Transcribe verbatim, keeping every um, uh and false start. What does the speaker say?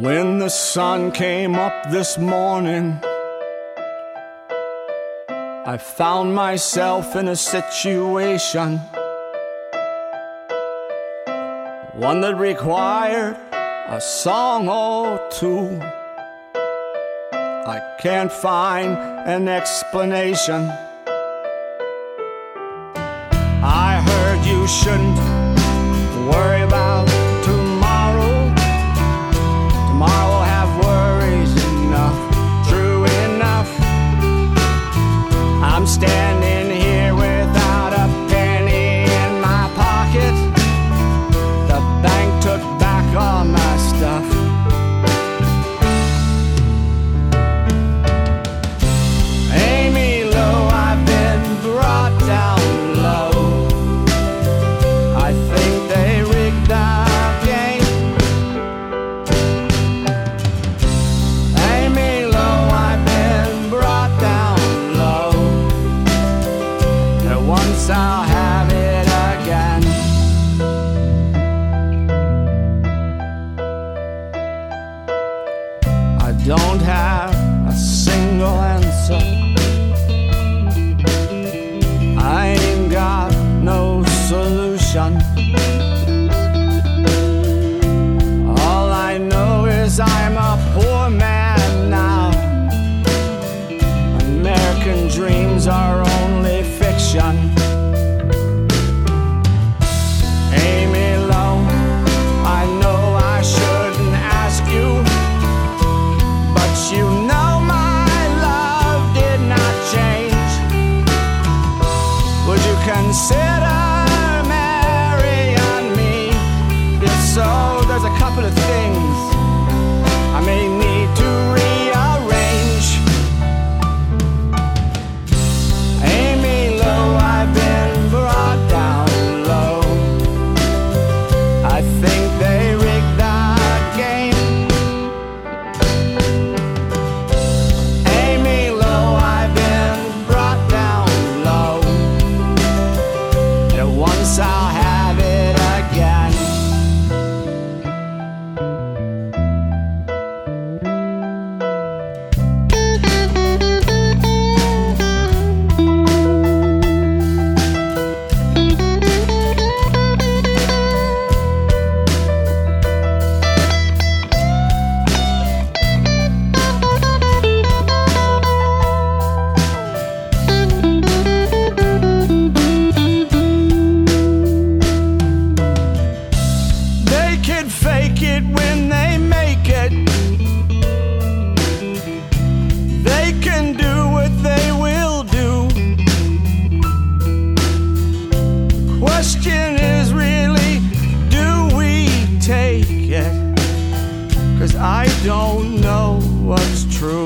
When the sun came up this morning, I found myself in a situation, one that required a song or two. I can't find an explanation. I heard you shouldn't worry about tomorrow. Tomorrow will have worries enough, true enough. I'm standing here without a penny in my pocket. The bank took back all my stuff. Amy Lowe, I've been brought down low. I think they rigged the game. Amy Lowe, I've been brought down low. And once I'll have it again. I don't have a single answer. I ain't got no solution. All I know is I'm a poor man now. American dreams are only fiction. Amy Lowe, I know I shouldn't ask you, but you know my love did not change. Would you consider marrying me? If so, there's a couple of things I may need to rearrange. Amy Lowe, I've been brought down low. I think they rigged the game. Amy Lowe, I've been brought down low. And once I'll have it again. They can fake it when they make it. They can do what they will do. The question is really, do we take it? 'Cause I don't know what's true.